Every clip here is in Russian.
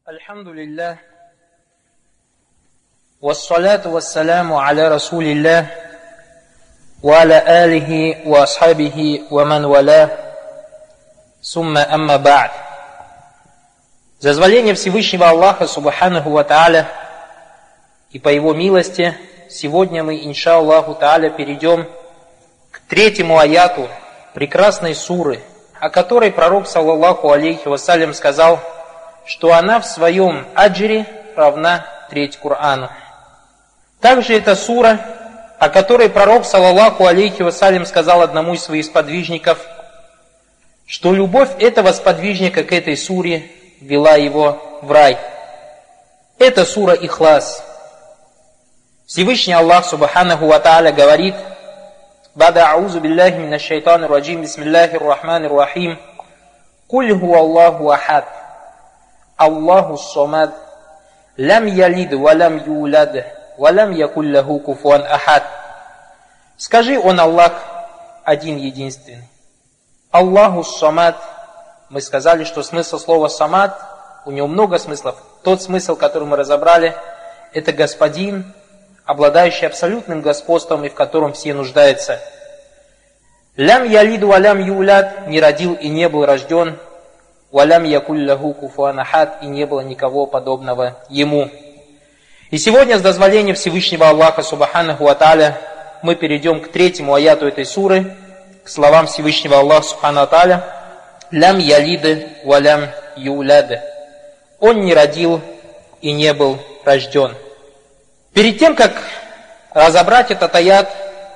Альхамдулиллах. Вассаляту вассаляму аля расулиллах. Ва аля алихи ва асхабихи ва ман валя. Сумма амма ба'д. За дозволение Всевышнего Аллаха Субханаху ва Тааля и по Его милости, сегодня мы, иншаллаху Тааля, перейдем к третьему аяту прекрасной суры, о которой пророк, саллаллаху алейхи вассалям, сказал, что она в своем аджре равна треть Корану. Также эта сура, о которой пророк, саллаллаху алейхи вассалям, сказал одному из своих сподвижников, что любовь этого сподвижника к этой суре вела его в рай. Это сура Ихлас. Всевышний Аллах Субханаху ва Тааля говорит: «Бада аузу биллахи минаш шайтанир раджим, бисмиллахир рахманир рахим, куль хуа Аллаху ахад, Аллаху самад, лям ялид ва лям юлад, ва лям якуль лаху куфуан ахад». Скажи: Он Аллах один единственный. Аллаху самад. Мы сказали, что смысл слова самад, у него много смыслов. Тот смысл, который мы разобрали, это господин, обладающий абсолютным господством и в котором все нуждаются. Лям ялиду ва лям юлад, не родил и не был рожден. Ва лям якуль лаху куфуан ахад, и не было никого подобного ему. И сегодня, с дозволения Всевышнего Аллаха Субханаху ва Тааля, мы перейдем к третьему аяту этой суры, к словам Всевышнего Аллаха Субханаху ва Тааля: «Лям ялид ва лям юлад». Он не родил и не был рожден. Перед тем, как разобрать этот аят,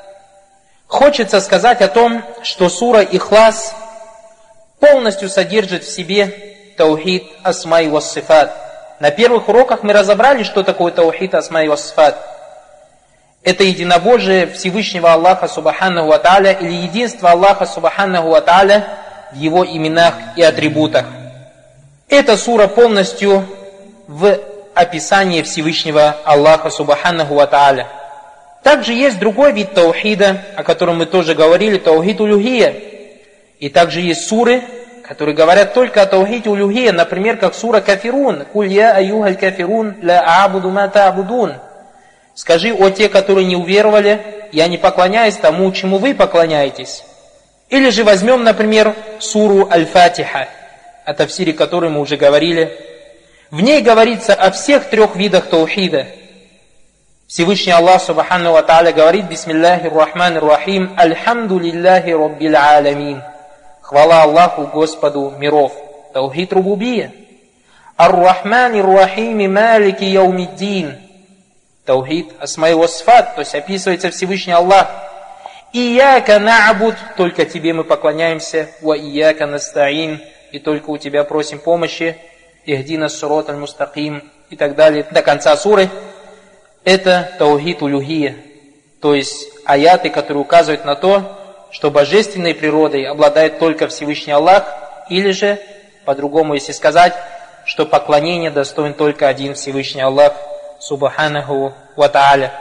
хочется сказать о том, что сура Ихлас полностью содержит в себе таухид асма и вассифат. На первых уроках мы разобрали, что такое таухид асма и вассифат. Это единобожие Всевышнего Аллаха Субханаху ва Тааля или единство Аллаха Субханаху ва Тааля в Его именах и атрибутах. Эта сура полностью в описании Всевышнего Аллаха Субханаху ва Тааля. Также есть другой вид таухида, о котором мы тоже говорили, таухид улюхия. И также есть суры, которые говорят только о таухиде улюхия, например, как сура Кафирун. «Куль я аюхаль кафирун ла аабуду ма та'будун». Скажи: о те, которые не уверовали, я не поклоняюсь тому, чему вы поклоняетесь. Или же возьмем, например, суру Аль-Фатиха, о тафсире которой мы уже говорили. В ней говорится о всех трех видах таухида. Всевышний Аллах Субханаху ва Тааля говорит: «Бисмиллахир рахманир рахим, альхамдулиллахи раббил аламин». Хвала Аллаху, Господу миров. Таухид рубубия. Ар-Рахманир рахими малики яумиддин. Таухид асма и вассифат, то есть описывается Всевышний Аллах. Ияка на'буд, только Тебе мы поклоняемся, ва ияка настаин, и только у Тебя просим помощи, ихдина ссират аль-мустаким, и так далее, до конца суры. Это таухид улюхия, то есть аяты, которые указывают на то, что божественной природой обладает только Всевышний Аллах, или же, по-другому если сказать, что поклонение достоин только один Всевышний Аллах, Субханаху ва Тааля.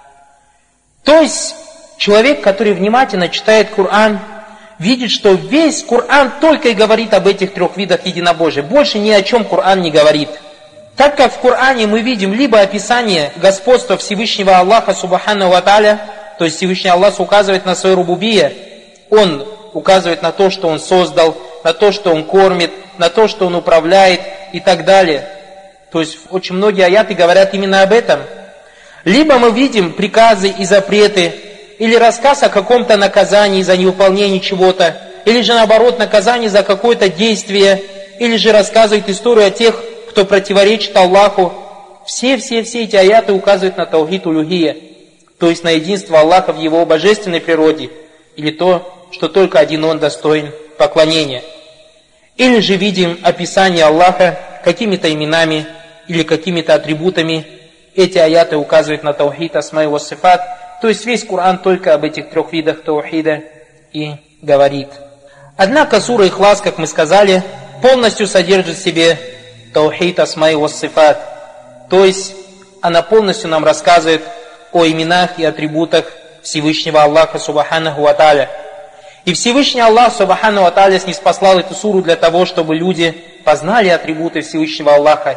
То есть человек, который внимательно читает Коран, видит, что весь Коран только и говорит об этих трех видах единобожия. Больше ни о чем Коран не говорит. Так как в Коране мы видим либо описание господства Всевышнего Аллаха Субханаху ва Тааля, то есть Всевышний Аллах указывает на свое рубубия, Он указывает на то, что Он создал, на то, что Он кормит, на то, что Он управляет и так далее. То есть очень многие аяты говорят именно об этом. Либо мы видим приказы и запреты, или рассказ о каком-то наказании за невыполнение чего-то, или же наоборот наказание за какое-то действие, или же рассказывает историю о тех, кто противоречит Аллаху. Все эти аяты указывают на таухид улюхия, то есть на единство Аллаха в Его божественной природе, или то, что только один Он достоин поклонения. Или же видим описание Аллаха какими-то именами или какими-то атрибутами. Эти аяты указывают на таухид асма и вассифат, то есть весь Коран только об этих трех видах таухида и говорит. Однако сура Ихлас, как мы сказали, полностью содержит в себе таухид асма и вассифат, то есть она полностью нам рассказывает о именах и атрибутах Всевышнего Аллаха Субханаху ва Тааля. И Всевышний Аллах Субханаху ва Тааля ниспослал эту суру для того, чтобы люди познали атрибуты Всевышнего Аллаха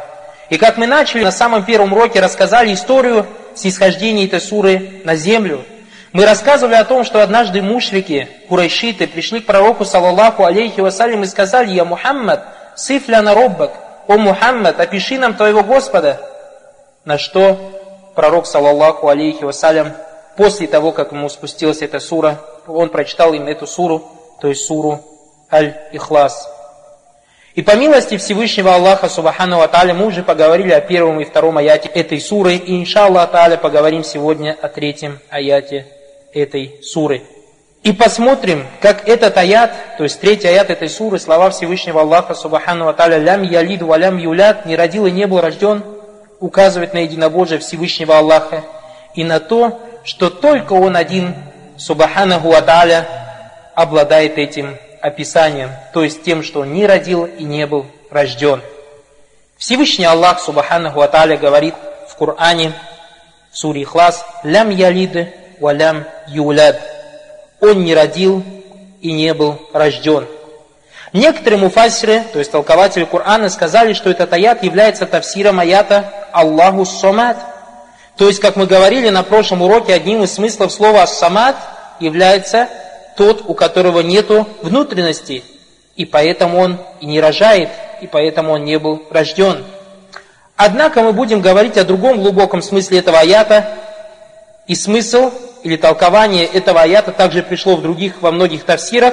И как мы начали, на самом первом уроке рассказали историю снисхождения этой суры на землю. Мы рассказывали о том, что однажды мушрики, курайшиты, пришли к пророку, саллаллаху алейхи вассалям, и сказали: «Я Мухаммад, сиф ляна роббак, о Мухаммад, опиши нам твоего Господа». На что пророк, саллаллаху алейхи вассалям, после того, как ему спустилась эта сура, он прочитал им эту суру, то есть суру Аль-Ихлас. И по милости Всевышнего Аллаха, субхану ва тааля, мы уже поговорили о первом и втором аяте этой суры, и иншаллах тааля поговорим сегодня о третьем аяте этой суры. И посмотрим, как этот аят, то есть третий аят этой суры, слова Всевышнего Аллаха, субхану ва тааля, «Лям ялид ва лям юлят», не родил и не был рожден, указывает на единобожие Всевышнего Аллаха и на то, что только Он один, субханаху ва тааля, обладает этим описанием, то есть тем, что Он не родил и не был рожден. Всевышний Аллах, субханаху ва тааля, говорит в Коране, в суре Ихлас: «Лям ялид ва лям юлад». Он не родил и не был рожден. Некоторые муфассиры, то есть толкователи Корана, сказали, что этот аят является тафсиром аята «Аллаху ссамад». То есть, как мы говорили на прошлом уроке, одним из смыслов слова «ас-самад» является тот, у которого нету внутренности, и поэтому он и не рожает, и поэтому он не был рожден. Однако мы будем говорить о другом глубоком смысле этого аята, и смысл или толкование этого аята также пришло во многих тафсирах.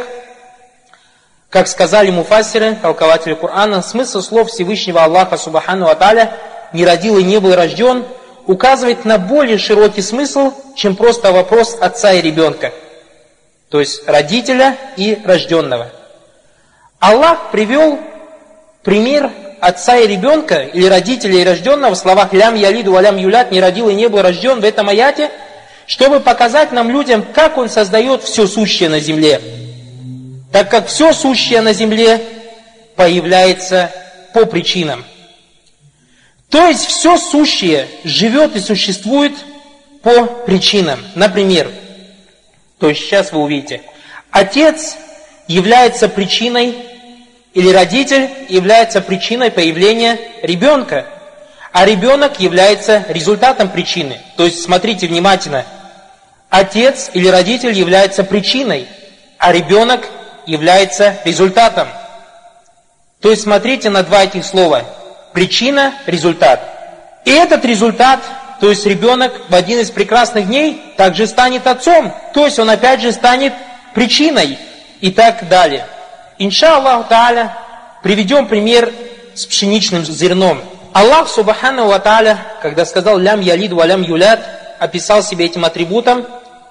Как сказали муфассиры, толкователи Корана, смысл слов Всевышнего Аллаха, субхану ва тааля, «не родил и не был рожден», указывает на более широкий смысл, чем просто вопрос отца и ребенка, то есть родителя и рожденного. Аллах привел пример отца и ребенка, или родителя и рожденного в словах «лям ялиду ва лям юлят», «не родил и не был рожден» в этом аяте, чтобы показать нам, людям, как Он создает все сущее на земле. Так как все сущее на земле появляется по причинам. То есть все сущее живет и существует по причинам. Например, то есть сейчас вы увидите, отец является причиной, или родитель является причиной появления ребенка, а ребенок является результатом причины. То есть смотрите внимательно, отец или родитель является причиной, а ребенок является результатом. То есть смотрите на два этих слова. Причина, результат. И этот результат, то есть ребенок в один из прекрасных дней также станет отцом. То есть он опять же станет причиной и так далее. Иншаллаху тааля приведем пример с пшеничным зерном. Аллах субхану ва тааля, когда сказал «лям ялид ва лям юлят», описал себя этим атрибутом.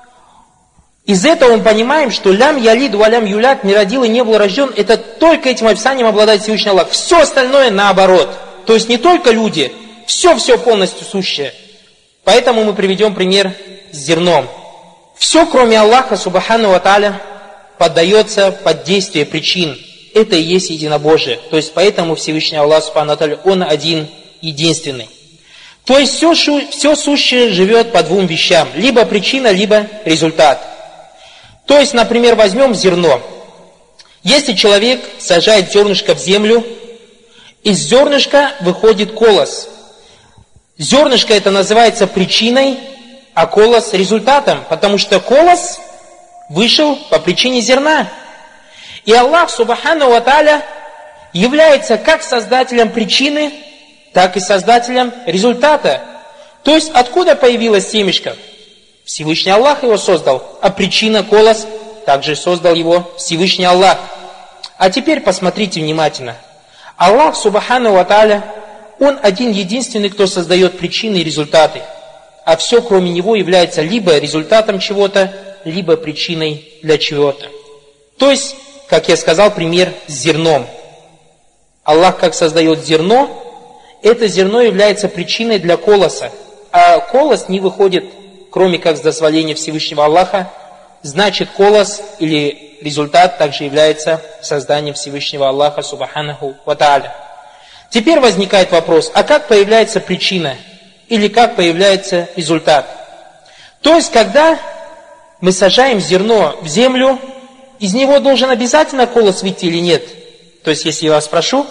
Из этого мы понимаем, что «лям ялид ва лям юлят», не родил и не был рожден, это только этим описанием обладает Всевышний Аллах. Все остальное наоборот. То есть не только люди, все полностью сущее. Поэтому мы приведем пример с зерном. Все, кроме Аллаха, субхану ва тааля, поддается под действие причин. Это и есть единобожие. То есть поэтому Всевышний Аллах, субхану ва тааля, Он один, единственный. То есть все сущее живет по двум вещам. Либо причина, либо результат. То есть, например, возьмем зерно. Если человек сажает зернышко в землю, из зернышка выходит колос. Зернышко это называется причиной, а колос результатом, потому что колос вышел по причине зерна. И Аллах, субхану ва тааля, является как создателем причины, так и создателем результата. То есть, откуда появилось семечко? Всевышний Аллах его создал, а причина колос также создал его Всевышний Аллах. А теперь посмотрите внимательно. Аллах, субхану ва тааля, Он один единственный, кто создает причины и результаты. А все, кроме Него, является либо результатом чего-то, либо причиной для чего-то. То есть, как я сказал, пример с зерном. Аллах как создает зерно, это зерно является причиной для колоса. А колос не выходит, кроме как с дозволения Всевышнего Аллаха, значит колос или результат также является созданием Всевышнего Аллаха, субханаху ва тааля. Теперь возникает вопрос, а как появляется причина или как появляется результат? То есть, когда мы сажаем зерно в землю, из него должен обязательно колос выйти или нет? То есть, если я вас спрошу,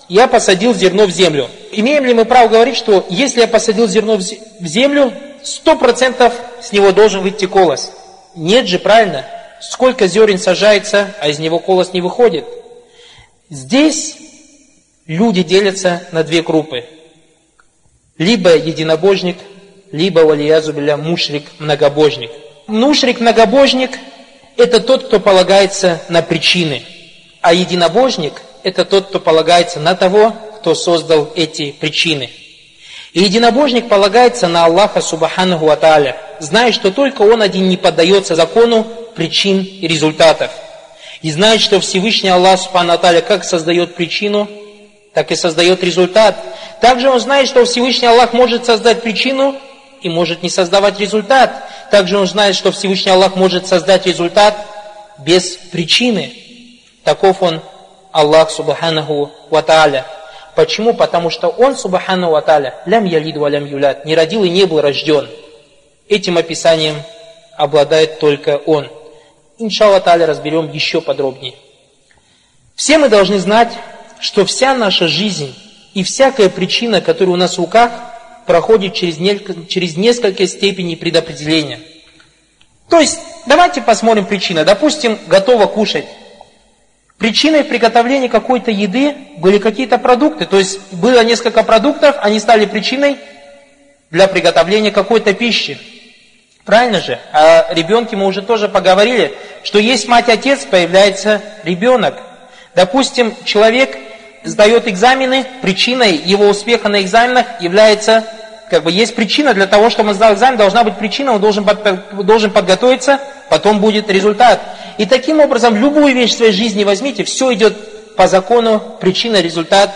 я посадил зерно в землю. Имеем ли мы право говорить, что если я посадил зерно в землю, 100% с него должен выйти колос? Нет же, правильно? Сколько зерен сажается, а из него колос не выходит? Здесь люди делятся на две группы. Либо единобожник, либо, валиязу билля, мушрик, многобожник. Мушрик, многобожник – это тот, кто полагается на причины. А единобожник – это тот, кто полагается на того, кто создал эти причины. И единобожник полагается на Аллаха Субханаху ва Тааля, зная, что только Он один не поддается закону причин и результатов. И знает, что Всевышний Аллах Субханаху ва Тааля как создает причину, так и создает результат. Также он знает, что Всевышний Аллах может создать причину и может не создавать результат. Также он знает, что Всевышний Аллах может создать результат без причины. Таков он, Аллах Субханаху ва Тааля. Почему? Потому что Он, Субханаху ва Тааля, лям ялид ва лям юлад, не родил и не был рожден. Этим описанием обладает только Он. Иншаллах Тааля разберем еще подробнее. Все мы должны знать, что вся наша жизнь и всякая причина, которая у нас в руках, проходит через несколько степеней предопределения. То есть, давайте посмотрим причины. Допустим, готово кушать. Причиной приготовления какой-то еды были какие-то продукты. То есть, было несколько продуктов, они стали причиной для приготовления какой-то пищи. Правильно же? О ребенке мы уже тоже поговорили, что есть мать и отец, появляется ребенок. Допустим, человек сдает экзамены, причиной его успеха на экзаменах является, есть причина для того, чтобы он сдал экзамен, должна быть причина, он должен подготовиться, потом будет результат. И таким образом, любую вещь в своей жизни возьмите, все идет по закону причина, результат,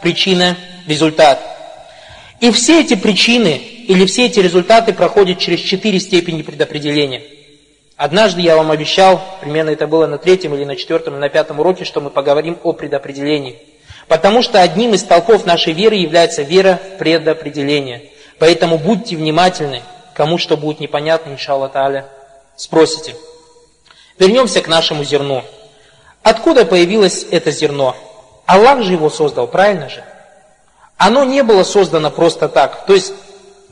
И все эти причины или все эти результаты проходят через 4 степени предопределения. Однажды я вам обещал, примерно это было на 3-м или на 4-м или на 5-м уроке, что мы поговорим о предопределении. Потому что одним из столпов нашей веры является вера в предопределение. Поэтому будьте внимательны, кому что будет непонятно, иншаллах тааля, спросите. Вернемся к нашему зерну. Откуда появилось это зерно? Аллах же его создал, правильно же? Оно не было создано просто так. То есть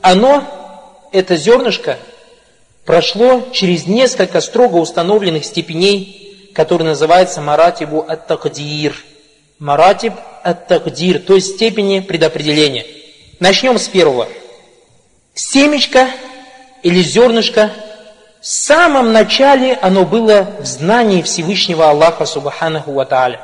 это зернышко, прошло через несколько строго установленных степеней, которые называются маратибу ат-такдир. Маратиб ат-такдир, то есть степени предопределения. Начнем с первого. Семечко или зернышко, в самом начале оно было в знании Всевышнего Аллаха Субханаху ва Тааля.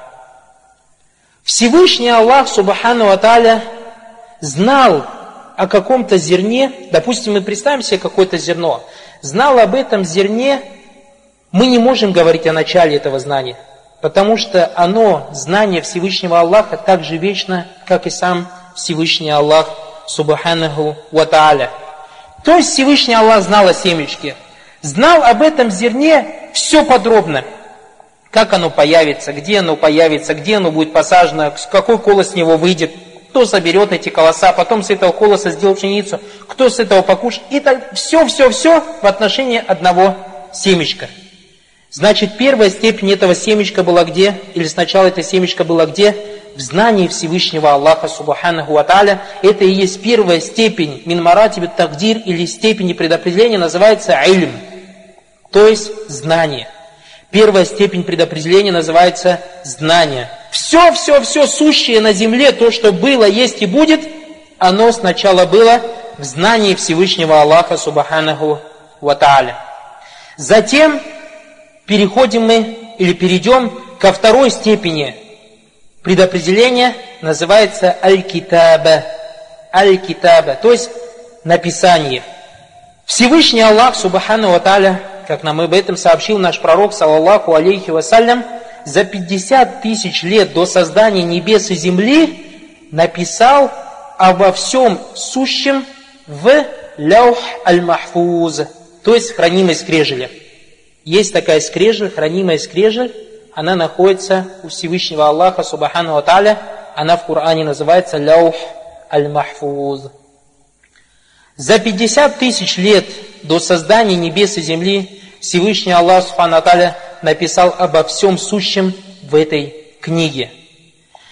Всевышний Аллах Субханаху ва Тааля знал о каком-то зерне, допустим, мы представим себе какое-то зерно, знал об этом зерне, мы не можем говорить о начале этого знания, потому что знание Всевышнего Аллаха, так же вечно, как и сам Всевышний Аллах Субханаху ва Тааля. То есть Всевышний Аллах знал о семечке, знал об этом зерне все подробно, как оно появится, где оно будет посажено, какой колос с него выйдет, кто соберет эти колоса, потом с этого колоса сделает пшеницу, кто с этого покушает. И так все в отношении одного семечка. Значит, первая степень этого семечка была где? Или сначала это семечко было где? В знании Всевышнего Аллаха Субханаху ва Тааля. Это и есть первая степень мин маратиб тагдир или степени предопределения, называется ильм. То есть знание. Первая степень предопределения называется знание. Все сущее на земле, то, что было, есть и будет, оно сначала было в знании Всевышнего Аллаха Субханаху ва Тааля. Затем перейдем ко второй степени предопределения, называется аль-китаба. Аль-китаба, то есть написание. Всевышний Аллах Субханаху ва Тааля, как нам об этом сообщил наш пророк, саллаллаху алейхи вассалям, за 50 тысяч лет до создания небес и земли написал обо всем сущем в ляух аль-махфуз, то есть хранимой скрижали. Есть такая скрижаль, хранимая скрижаль, она находится у Всевышнего Аллаха Субханаху ва Тааля, она в Коране называется ляух аль-махфуз. За 50 тысяч лет до создания небес и земли Всевышний Аллах Субханаху ва Тааля написал обо всем сущем в этой книге.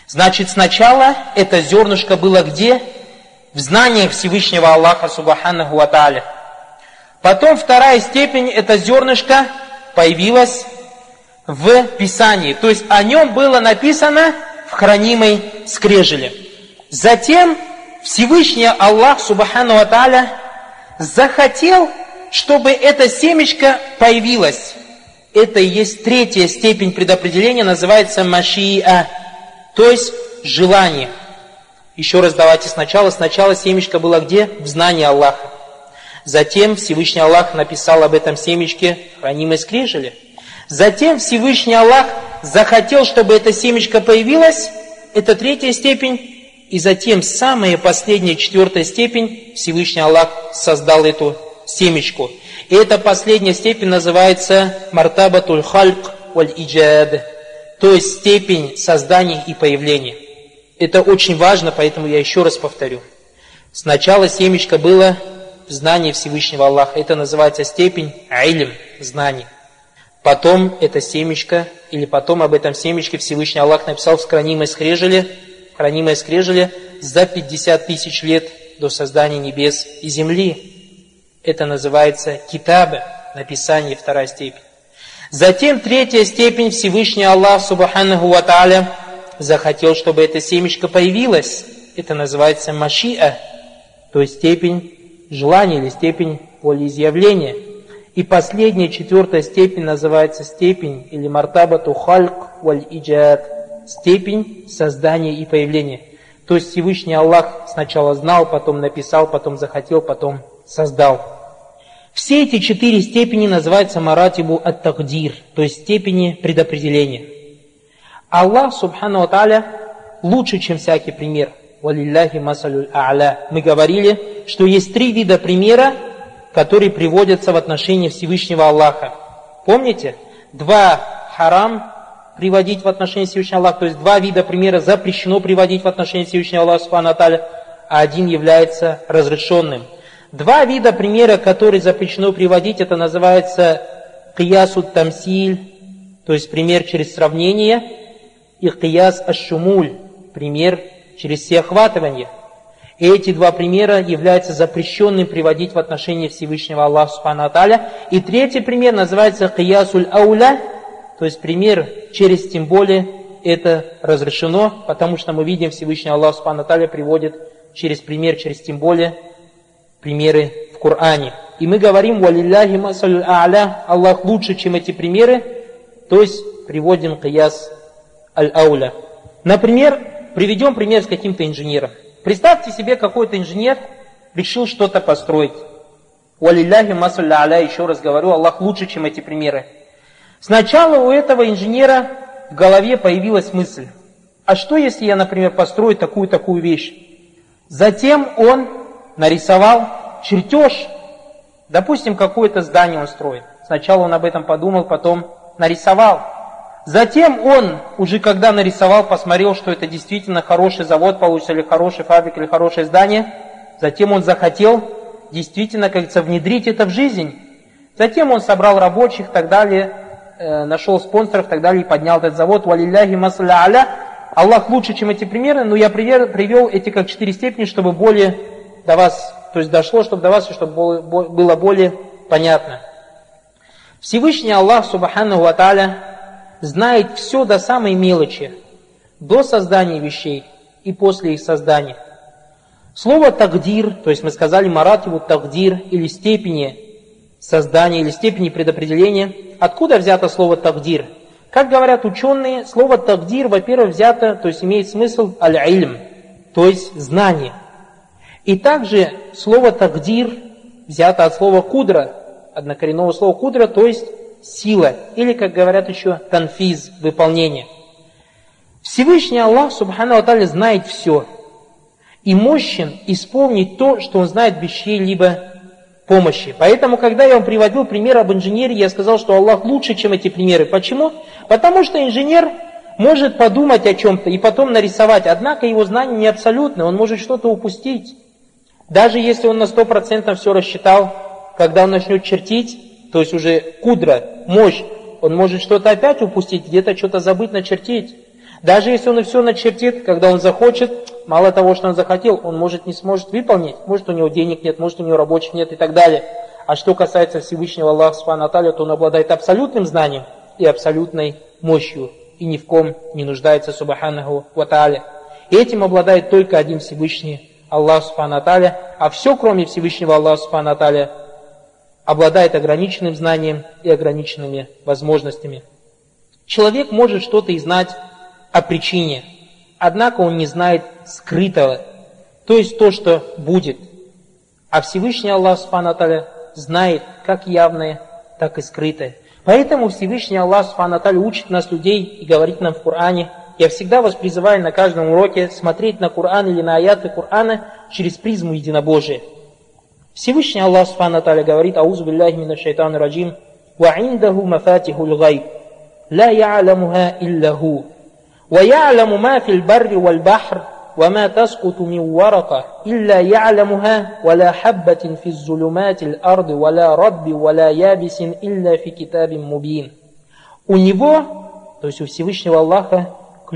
Значит, сначала это зернышко было где? В знании Всевышнего Аллаха Субханаху ва Тааля. Потом вторая степень, это зернышко появилось в Писании. То есть о нем было написано в хранимой скрижали. Затем Всевышний Аллах Субханаху ва Тааля захотел, чтобы это семечко появилось. Это и есть третья степень предопределения, называется машиа, то есть желание. Еще раз давайте сначала. Сначала семечко было где? В знании Аллаха. Затем Всевышний Аллах написал об этом семечке в хранимой скрижали. Затем Всевышний Аллах захотел, чтобы это семечко появилось. Это третья степень. И затем самая последняя, четвертая степень, Всевышний Аллах создал эту семечку. И эта последняя степень называется мартабатуль хальк валь иджад, то есть степень создания и появления. Это очень важно, поэтому я еще раз повторю. Сначала семечко было в знании Всевышнего Аллаха. Это называется степень илм, знание. Потом это семечко, или потом об этом семечке Всевышний Аллах написал в хранимой скрижали за 50 тысяч лет до создания небес и земли. Это называется китаба, написание, вторая степень. Затем третья степень, Всевышний Аллах Субханаху ва Тааля захотел, чтобы это семечко появилось. Это называется машиа, то есть степень желания или степень волеизъявления. И последняя, четвертая степень называется степень или мартабату хальк валь иджад, степень создания и появления. То есть Всевышний Аллах сначала знал, потом написал, потом захотел, потом создал. Все эти четыре степени называются маратибу ат-тагдир, то есть степени предопределения. Аллах Субхану ва Тааля лучше, чем всякий пример. Валилляхи масалюль а'ля. Мы говорили, что есть три вида примера, которые приводятся в отношении Всевышнего Аллаха. Помните? Два харам приводить в отношении Всевышнего Аллаха, то есть два вида примера запрещено приводить в отношении Всевышнего Аллаха Субхану ва Тааля, а один является разрешенным. Два вида примера, которые запрещено приводить, это называется киясу тамсиль, то есть пример через сравнение, и кияс аш-шумуль, пример через всеохватывание. И эти два примера являются запрещенным приводить в отношении Всевышнего Аллаха Субхану ва Тааля. И третий пример называется киясуль ауля, то есть пример через тем более, это разрешено, потому что мы видим Всевышний Аллах Субхану ва Тааля приводит через пример, через тем более, примеры в Коране. И мы говорим, валилляхи масалюль а'ля, Аллах лучше, чем эти примеры, то есть приводим кияс аль-ауля. Например, приведем пример с каким-то инженером. Представьте себе, какой-то инженер решил что-то построить. Валилляхи масалюль а'ля, еще раз говорю, Аллах лучше, чем эти примеры. Сначала у этого инженера в голове появилась мысль, а что если я, например, построю такую вещь? Затем он нарисовал чертеж, допустим, какое-то здание он строит. Сначала он об этом подумал, потом нарисовал. Затем он, уже когда нарисовал, посмотрел, что это действительно хороший завод получится, или хорошая фабрика, или хорошее здание. Затем он захотел действительно, как говорится, внедрить это в жизнь. Затем он собрал рабочих и так далее, нашел спонсоров и так далее, и поднял этот завод. Валилляхи масалюль а'ля. Аллах лучше, чем эти примеры, но я привел эти как 4 степени, чтобы более до вас, то есть дошло, чтобы до вас, чтобы было более понятно. Всевышний Аллах Субханаху ва Тааля знает все до самой мелочи, до создания вещей и после их создания. Слово тагдир, то есть мы сказали маратибу тагдир, или степени создания, или степени предопределения. Откуда взято слово тагдир? Как говорят ученые, слово тагдир, во-первых, взято, то есть имеет смысл аль-илм, то есть знание. И также слово тагдир взято от слова кудра, однокоренного слова кудра, то есть сила, или, как говорят еще, танфиз, выполнение. Всевышний Аллах Субхану ва Тааля знает все и мощен исполнить то, что Он знает без чьей-либо помощи. Поэтому, когда я вам приводил пример об инженере, я сказал, что Аллах лучше, чем эти примеры. Почему? Потому что инженер может подумать о чем-то и потом нарисовать, однако его знание не абсолютное, он может что-то упустить. Даже если он на 100% все рассчитал, когда он начнет чертить, то есть уже кудра, мощь, он может что-то опять упустить, где-то что-то забыть начертить. Даже если он и все начертит, когда он захочет, мало того, что он захотел, он не сможет выполнить. Может, у него денег нет, может, у него рабочих нет и так далее. А что касается Всевышнего Аллаха Субхану ва Тааля, то он обладает абсолютным знанием и абсолютной мощью. И ни в ком не нуждается Субханаху ва Тааля. И этим обладает только один Всевышний Аллах Субхану ва Тааля. А все, кроме Всевышнего Аллаха Субхану ва Тааля, обладает ограниченным знанием и ограниченными возможностями. Человек может что-то и знать о причине, однако он не знает скрытого, то есть то, что будет. А Всевышний Аллах Субхану ва Тааля знает как явное, так и скрытое. Поэтому Всевышний Аллах Субхану ва Тааля учит нас людей и говорит нам в Коране. Я всегда вас призываю на каждом уроке смотреть на Коран или на аяты Корана через призму единобожия. Всевышний Аллах Субхану ва Тааля говорит: «Аузу билляхи минаш шайтанир раджим, ва индаху мафатихул гайб, ла я'ламуха илля ху, ва я'ламу ма фил барри валь бахр, ва ма таскуту мин варака, илля я'ламуха, ва ла хаббатин физ зулуматил арды, ва ла радби, ва ла ябисин илля фи китабин мубин». У него, то есть у Всевышнего Аллаха,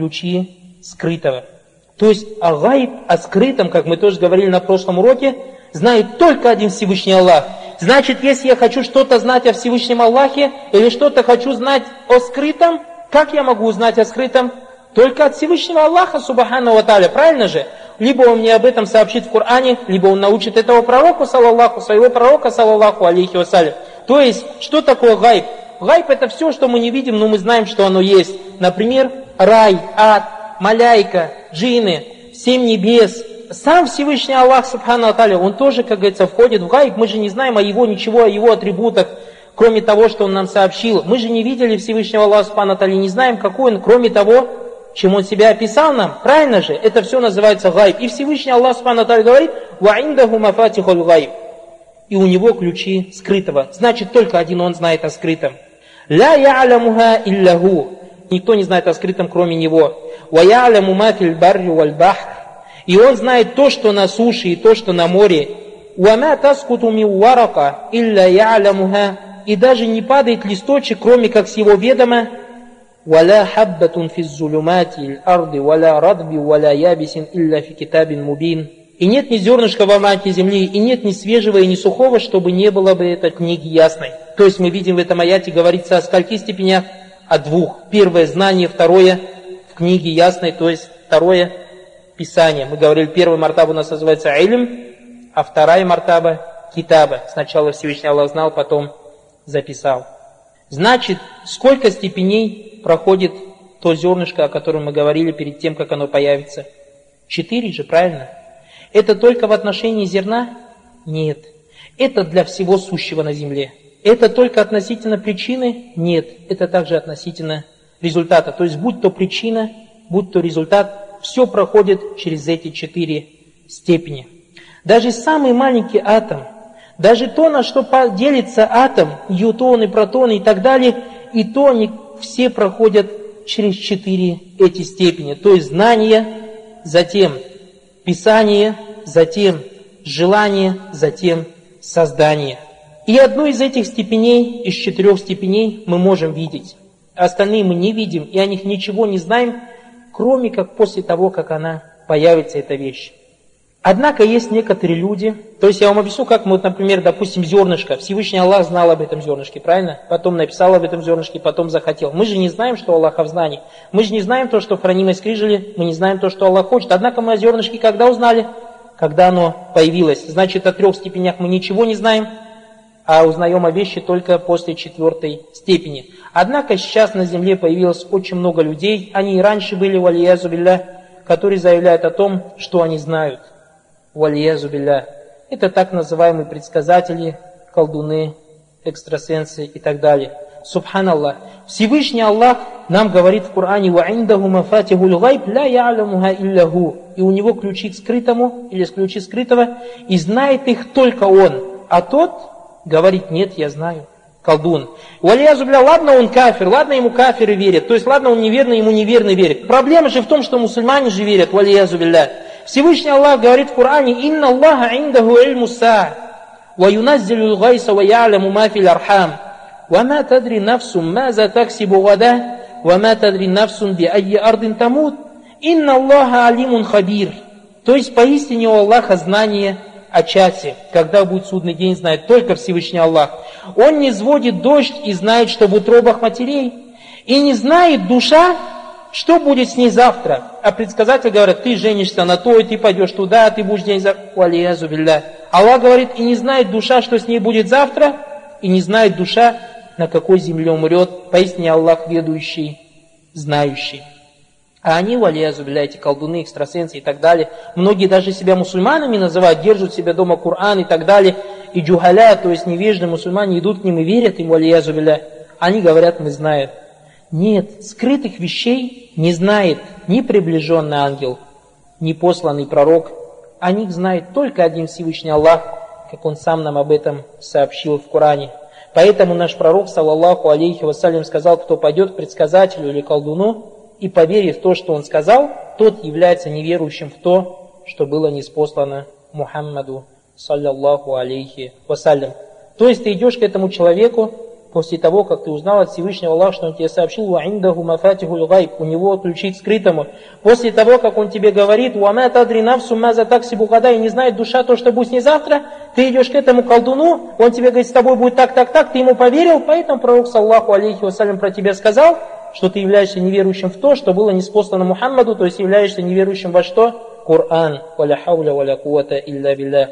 ключи скрытого. То есть о гайб, о скрытом, как мы тоже говорили на прошлом уроке, знает только один Всевышний Аллах. Значит, если я хочу что-то знать о Всевышнем Аллахе, или что-то хочу знать о скрытом, как я могу узнать о скрытом? Только от Всевышнего Аллаха, Субхану ва Тааля, правильно же? Либо он мне об этом сообщит в Коране, либо он научит этого пророка, саллаллаху, своего пророка, саллаллаху алейхи вассалям. То есть, что такое гайб? Гайб это все, что мы не видим, но мы знаем, что оно есть. Например, рай, ад, маляйка, джинны, 7 небес. Сам Всевышний Аллах, Субхану ва Тааля, он тоже, как говорится, входит в гайб. Мы же не знаем о его ничего, о его атрибутах, кроме того, что он нам сообщил. Мы же не видели Всевышнего Аллаха, Субхану ва Тааля, не знаем, какой он, кроме того, чем он себя описал нам. Правильно же? Это все называется гайб. И Всевышний Аллах, Субхану ва Тааля, говорит: «Ва индаху мафатихул гайб». И у него ключи скрытого. Значит, только один он знает о скрытом. «Ла я'ламуха илля ху». Никто не знает о скрытом, кроме него. «Ва я'ламу ма фил барри валь бахр». И он знает то, что на суше, и то, что на море. «Ва ма таскуту мин варака илля я'ламуха». И даже не падает листочек, кроме как с его ведома. «Ва ла хаббатун физ зулуматил арды, ва ла радби, ва ла ябисин илля фи китабин мубин». И нет ни зернышка в омаке земли, и нет ни свежего, и ни сухого, чтобы не было бы этой книги ясной. То есть мы видим в этом аяте говорится о скольких степенях? О двух. Первое знание, второе в книге ясной, то есть второе писание. Мы говорили, первая мартаба у нас называется илм, а вторая мартаба китаба. Сначала Всевышний Аллах знал, потом записал. Значит, сколько степеней проходит то зернышко, о котором мы говорили перед тем, как оно появится? 4 же, правильно? Это только в отношении зерна? Нет. Это для всего сущего на земле. Это только относительно причины? Нет. Это также относительно результата. То есть, будь то причина, будь то результат, все проходит через эти 4 степени. Даже самый маленький атом, даже то, на что делится атом, ньютоны, протоны и так далее, и то они все проходят через 4 эти степени. То есть, знание, затем писание, затем желание, затем создание. И одну из этих степеней, из 4 степеней, мы можем видеть. Остальные мы не видим, и о них ничего не знаем, кроме как после того, как она появится, эта вещь. Однако есть некоторые люди, то есть я вам объясню, как мы, например, допустим, зернышко. Всевышний Аллах знал об этом зернышке, правильно? Потом написал об этом зернышке, потом захотел. Мы же не знаем, что Аллаха в знании. Мы же не знаем то, что в хранимой скрижали, мы не знаем то, что Аллах хочет. Однако мы о зернышке когда узнали? Когда оно появилось. Значит, о 3 степенях мы ничего не знаем, а узнаем о вещи только после 4 степени. Однако сейчас на земле появилось очень много людей, они и раньше были, валиязу билля, которые заявляют о том, что они знают. Валиязу билля. Это так называемые предсказатели, колдуны, экстрасенсы и так далее. Субханаллах. Всевышний Аллах нам говорит в Коране: «Ва индаху мафатихул гайб, ла я'ламуха илля ху». И у него ключи к скрытому, или ключи скрытого, и знает их только он. А тот говорит: нет, я знаю. Колдун. Валиязу билля, ладно, он кафир, ладно, ему кафиры верят. То есть, ладно, он неверный, ему неверный верит. Проблема же в том, что мусульмане же верят, валиязу билля. Всевышний Аллах говорит в Коране: «Инна Аллаха индаху ильму саа, ва юназзилу л-гайса, ва я'ламу ма фил архам, ва ма тадри нафсум маза таксибу гада, وَمَا تَدْرِ نَفْسٌ بِأَيِّ أَرْضٍ تَمُوتُ إِنَّ اللَّهَ عَلِيمٌ خَبِيرٌ. То есть поистине у Аллаха знание о часе, когда будет судный день, знает только Всевышний Аллах. Он не сводит дождь и знает, что в утробах матерей. И не знает душа, что будет с ней завтра. А предсказатели говорят, ты женишься на то, и ты пойдешь туда, ты будешь день завтра. Валиязу билля. Аллах говорит, и не знает душа, что с ней будет завтра, и не знает душа, на какой земле умрет. Поистине Аллах ведущий, знающий. А они, валиязу билля, эти колдуны, экстрасенсы и так далее, многие даже себя мусульманами называют, держат себя дома Коран и так далее, и джухаля, то есть невежные мусульмане, идут к ним и верят им, валиязу билля. Они говорят, мы знаем. Нет, скрытых вещей не знает ни приближенный ангел, ни посланный пророк. О них знает только один Всевышний Аллах, как Он сам нам об этом сообщил в Коране. Поэтому наш пророк, саллаллаху алейхи вассалям, сказал, кто пойдет к предсказателю или колдуну и поверит в то, что он сказал, тот является неверующим в то, что было ниспослано Мухаммаду, саллаллаху алейхи вассалям. То есть ты идешь к этому человеку, после того, как ты узнал от Всевышнего Аллаха, что Он тебе сообщил, وَعِنْدَهُ مَفَاتِحُ الْغَيْبِ, у Него ключи к скрытому. После того, как Он тебе говорит, وَمَا تَدْرِ نَفْسٌ مَاذَا تَكْسِبُ غَدًا, и не знает душа то, что будет с ней завтра, ты идешь к этому колдуну, он тебе говорит, с тобой будет так, ты ему поверил, поэтому пророк, саллаху алейхи вассалям, про тебя сказал, что ты являешься неверующим в то, что было ниспослано Мухаммаду, то есть являешься неверующим во что? Коран. وَلَا حَوْلَ وَلَا قُوَّةَ إِلَّا بِاللَّهِ.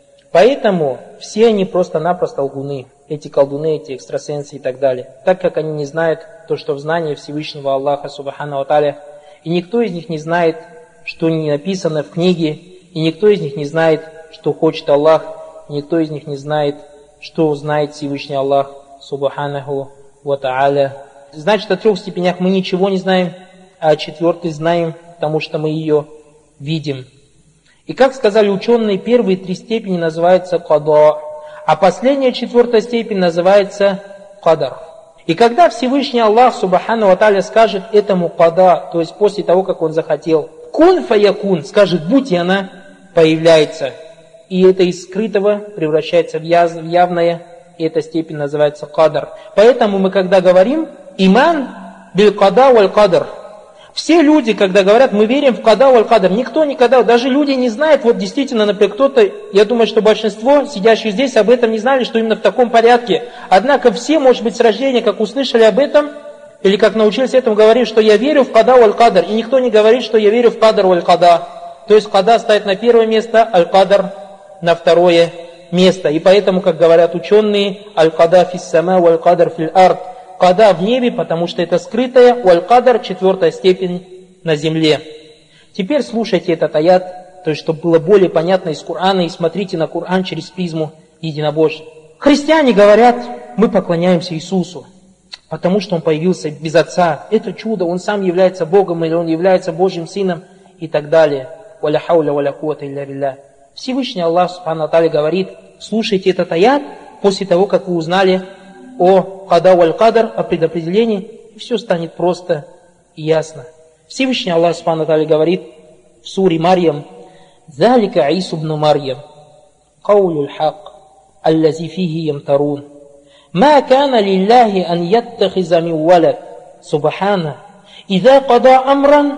Поэтому все они просто-напросто лгуны, эти колдуны, эти экстрасенсы и так далее, так как они не знают то, что в знании Всевышнего Аллаха, субхану ва тааля, и никто из них не знает, что не написано в книге, и никто из них не знает, что хочет Аллах, и никто из них не знает, что знает Всевышний Аллах, субханаху ва тааля. Значит, о 3 степенях мы ничего не знаем, а о 4 знаем, потому что мы ее видим. И как сказали ученые, первые 3 степени называются када, а последняя 4 степень называется кадар. И когда Всевышний Аллах, субхану ва тааля, скажет этому када, то есть после того, как Он захотел, кун фаякун, скажет будь, и она появляется. И это из скрытого превращается в явное, и эта степень называется кадар. Поэтому мы, когда говорим иман биль када валь кадар, все люди, когда говорят, мы верим в када валь кадар, никто никогда, даже люди не знают, вот действительно, например, кто-то, я думаю, что большинство сидящих здесь об этом не знали, что именно в таком порядке. Однако все, может быть, с рождения, как услышали об этом, или как научились этому говорить, что я верю в када валь кадар, и никто не говорит, что я верю в кадар валь када. То есть када ставит на первое место, аль-кадар на второе место. И поэтому, как говорят ученые, аль-када фис сама валь кадар фил ард. Када в небе, потому что это скрытая, уаль-кадар, 4 степень на земле. Теперь слушайте этот аят, то есть, чтобы было более понятно из Корана, и смотрите на Коран через призму единобожия. Христиане говорят, мы поклоняемся Иисусу, потому что Он появился без Отца. Это чудо, Он сам является Богом, или Он является Божьим Сыном, и так далее. Валя хауля валя куата илля билля. Всевышний Аллах, субхану ва тааля, говорит, слушайте этот аят после того, как вы узнали о када валь кадар, о предопределении, и все станет просто и ясно. Всевышний Аллах субхану ва тааля говорит в суре Марьям: «Залика Ису бну Марьям, каулюль хак, аллази фихи ямтарун, ма кана лилляхи ан яттахиза мин валад, субхана, иза када амран,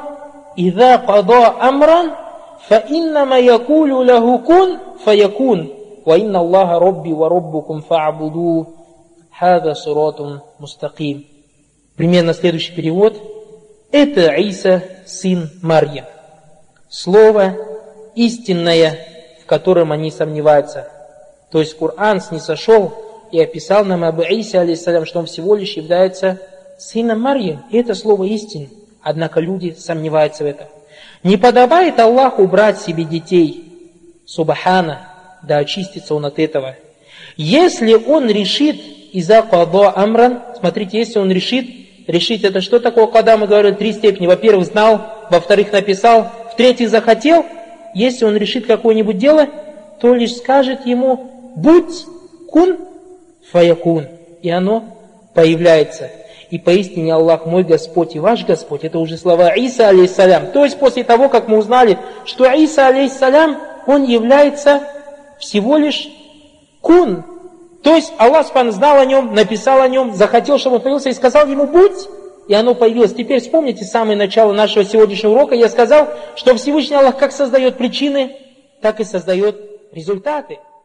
фа иннама якулю лаху кун, фаякун, ва инна Аллаха робби ва роббукум фа'буду». Хада суратун мустаким. Примерно следующий перевод. Это Иса, сын Марьям. Слово истинное, в котором они сомневаются. То есть Коран снизошел и описал нам об Исе, алейхиссалям, что он всего лишь является сыном Марьям. И это слово истин. Однако люди сомневаются в этом. Не подобает Аллаху брать себе детей. Субхана, да очистится он от этого. Если он решит иза када амран, смотрите, если он решить это что такое када, мы говорили 3 степени. Во-первых, знал, во-вторых, написал, в-третьих, захотел. Если он решит какое-нибудь дело, то лишь скажет ему будь кун фаякун, и оно появляется. И поистине Аллах мой Господь и ваш Господь, это уже слова Иса, алейхиссалям. То есть после того, как мы узнали, что Иса, алейхиссалям, он является всего лишь кун. То есть Аллах субхану знал о нем, написал о нем, захотел, чтобы он появился, и сказал ему будь, и оно появилось. Теперь вспомните самое начало нашего сегодняшнего урока. Я сказал, что Всевышний Аллах как создает причины, так и создает результаты.